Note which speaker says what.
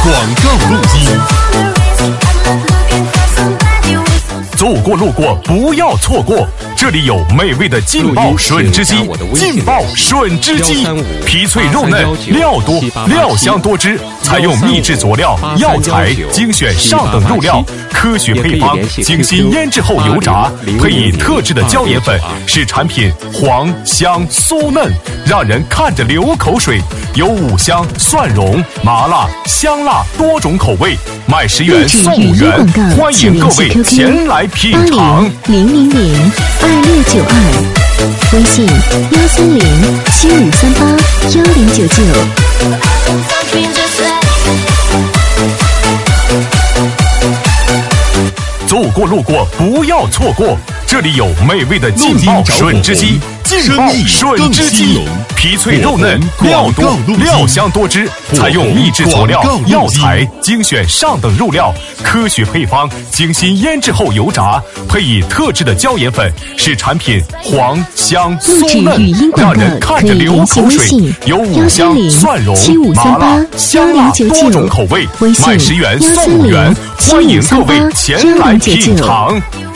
Speaker 1: 广告路径。
Speaker 2: 走过路过不要错过，这里有美味的劲爆吮汁鸡，劲爆吮汁鸡，皮脆肉嫩，料多料香多汁，采用秘制佐料、药材，精选上等入料，科学配方，精心腌制后油炸，配以特制的椒盐粉，使产品黄香酥嫩，让人看着流口水。有五香、蒜蓉、麻辣、香辣多种口味，卖10元送5元，欢迎各位前来品尝。
Speaker 3: 80002692，微信13075381099。
Speaker 2: 走过路过不要错过，这里有美味的劲爆吮汁鸡，劲爆吮汁鸡，皮脆肉嫩，料多料香多汁，采用秘制佐料、药材，精选上等入料，科学配方，精心腌制后油炸，配以特制的椒盐粉，使产品黄香酥嫩，让人看着流口水。有五香、蒜蓉、麻辣、香辣多种口味，卖10元送5元，欢迎各位前来品尝。